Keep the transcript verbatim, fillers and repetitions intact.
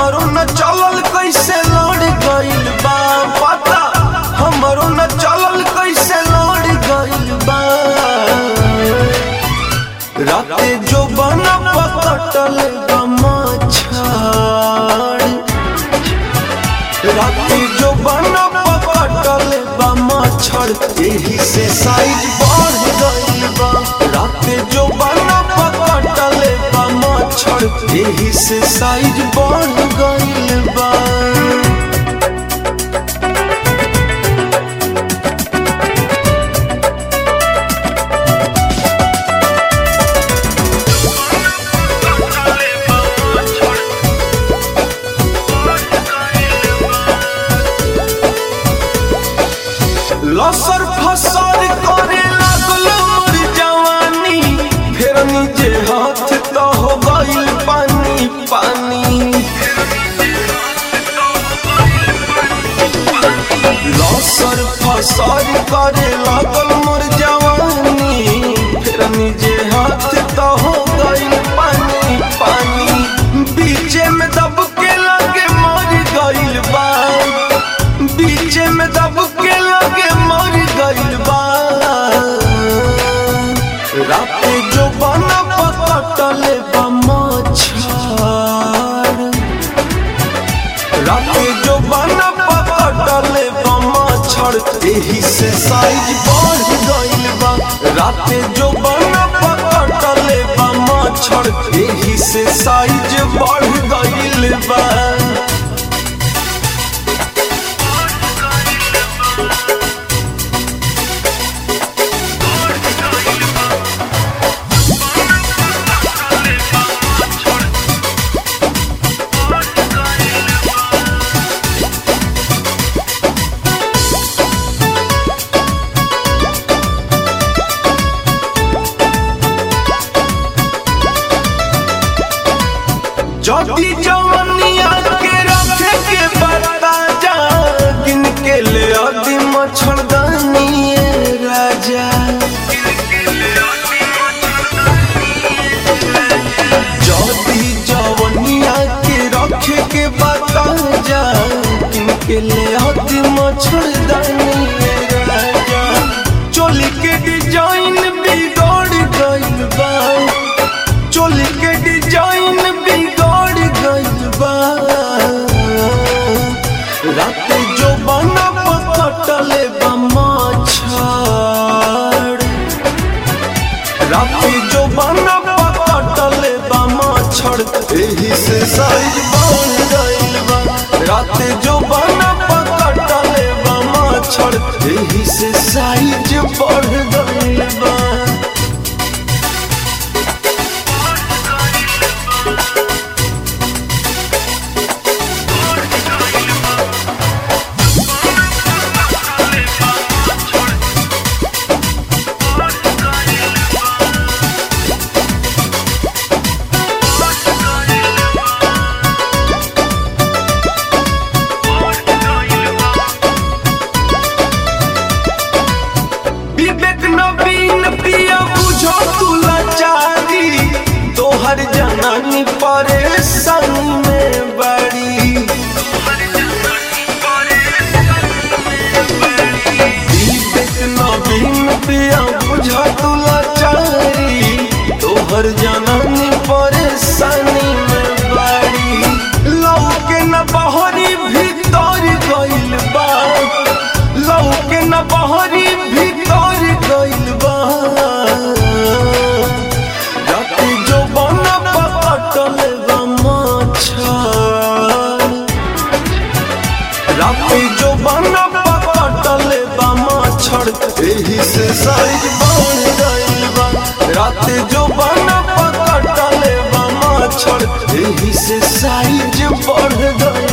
हमरो न चलल कैसे लड़ गइल बा पता हमरो न चलल कैसे लड़ गइल बा राते जो बना पकटल मछाड़ राते जो बना पकटल मछाड़ यही से साइज बढ़ गइल बा राते जो बना पकटल मछाड़ यही से साइज बढ़ गइल बा। लसर फसर करे लागल मोर जवानी फेर नीचे हाथ तो हो गइल पानी पानी लसर फसर करे लागल मोर जवानी फेर नीचे हाथ तो हो गइल पानी पानी बीचे में दब के लगे मर गइल बा बीचे में दब के लगे मर गइल बा राते जो बना पकटल बा मछाड़ राते जो बना पकटल बा मछाड़ यही से साइज बढ़ गइल बा राते जो बना पकटल बा मछाड़ यही से साइज बढ़ गइल बा। जदी जवनिया के रखे के बता जा किन के ले आदि मच्छरदानी राजा जदी जवनिया के रखे के बता जा किन के ले आदि मच्छरदानी राजा चोली के डिजाइन बिगड़ गइल बा चोली के डिजाइन राते जो बना पकटल बा मछाड़ राते जो बना पकटल बा मछाड़ यही से साइज बढ़ गइल बा राते जो बना पकटल बा मछाड़ यही से साइज बढ़ गइल बा। विवेक नवीन पिया बुझो तू लाचारी तोहर जनानी परेशानी में बड़ी विवेक नवीन पिया बुझो तू लाचारी तोहर जनानी परेशानी में बड़ी लौके न बहरी भीतर गइल बा लौके न बहरी भीतर गइल बा राते जो बना पकटल बा मछाड़ राते जो बना पकटल बा मछाड़ यही से साइज बढ़ गइल बा राते जो बना पकटल बा मछाड़ यही से साइज बढ़ गइल